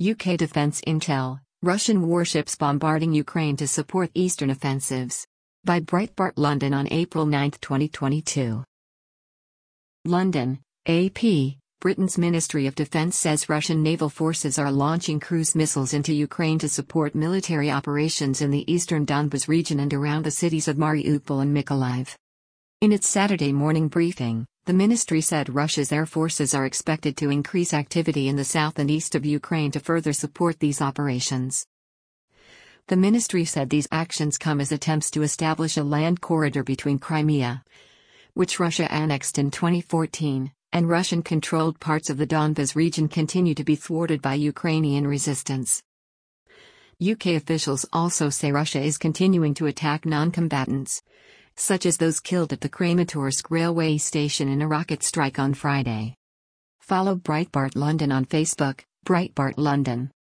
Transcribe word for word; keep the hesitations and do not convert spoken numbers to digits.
U K Defence Intel, Russian warships bombarding Ukraine to support eastern offensives. By Breitbart London on April ninth twenty twenty-two. London, A P, Britain's Ministry of Defence says Russian naval forces are launching cruise missiles into Ukraine to support military operations in the eastern Donbas region and around the cities of Mariupol and Mykolaiv. In its Saturday morning briefing, the ministry said Russia's air forces are expected to increase activity in the south and east of Ukraine to further support these operations. The ministry said these actions come as attempts to establish a land corridor between Crimea, which Russia annexed in twenty fourteen, and Russian-controlled parts of the Donbas region continue to be thwarted by Ukrainian resistance. U K officials also say Russia is continuing to attack non-combatants, such as those killed at the Kramatorsk railway station in a rocket strike on Friday. Follow Breitbart London on Facebook, Breitbart London.